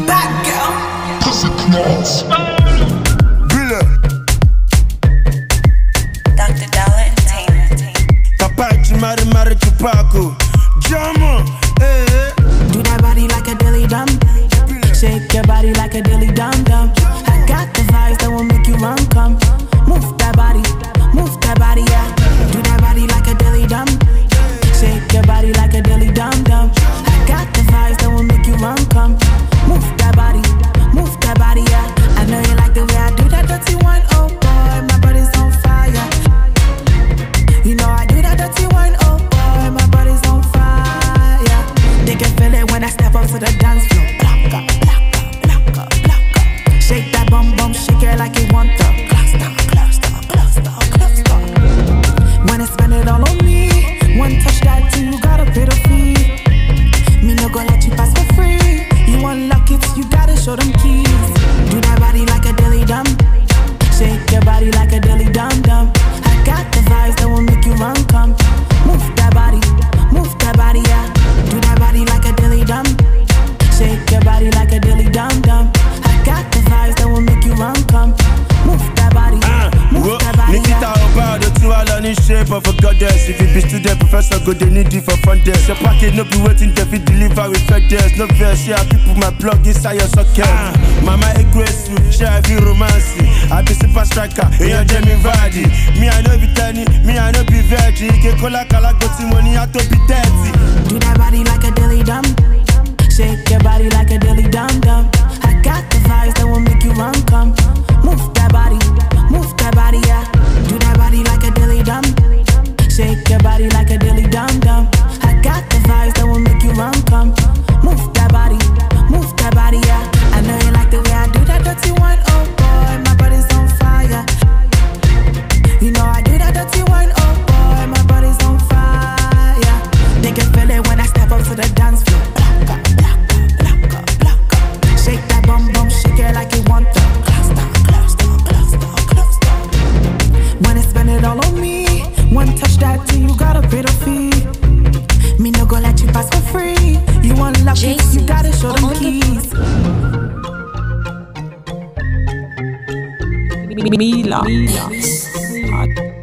Bad girl. Pussy claws. Dr. Dollar Entertainment. Capaci mari chupaco. Jama, Do that body like a dilly dum. Shake your body like a dilly dum dum. I got the vibes that will make you run come. Move that body, yeah. Do that body like a dilly dum. Shake your body like a dilly dum dum. I got the vibes that will make you run come. Move that body, yeah. I know you like the way I do that dirty one, oh boy, my body's on fire. You know I do that dirty one, oh boy, my body's on fire. They can feel it when I step up to the dance floor. Shake that bum bum, shake it like you want to. When I spend it all on me, one touch that thing, you gotta pay the fee. Me no go let you pass for free. You unlock it, you gotta show them keys. Do that body like a dilly dum. Shake your body like a dilly dum dum. I got the vibes that will make you run come. Move that body, yeah. Do that body like a dilly dum. Shake your body like a dilly dum dum. I got the vibes that will make you run come. Move that body, Nikita about the two all on in shape of a goddess. If you be student professor, go they need you for front desk. Your package no be waiting to be deliver with FedEx. No verse, yeah, people my blog inside your socket. Mama aggressive, share be romance. I be super striker, and you're Jamie Vardy. Me I know be tiny, me I know be virgin. Can call a cala go to money, I to be 30. do that body like a dilly dum. Shake your body like a dilly dum dum. I got the vibes that will make you run come. Move that body, yeah. Do that body like a dilly dum. Shake your body like a dilly dum dum. I got the vibes that will make you run come. Move that body, yeah. I know you like the way I do that dirty one, oh boy, my body's on fire. You know I do that dirty one, oh boy, my body's on fire. They can feel it when I step up to the dance floor. Shake that bum bum, shake it like you want to. When I spend it all on me, one touch that thing, you gotta pay the fee. Me no go let you pass for free. You unlock it, you gotta show them keys. Mila.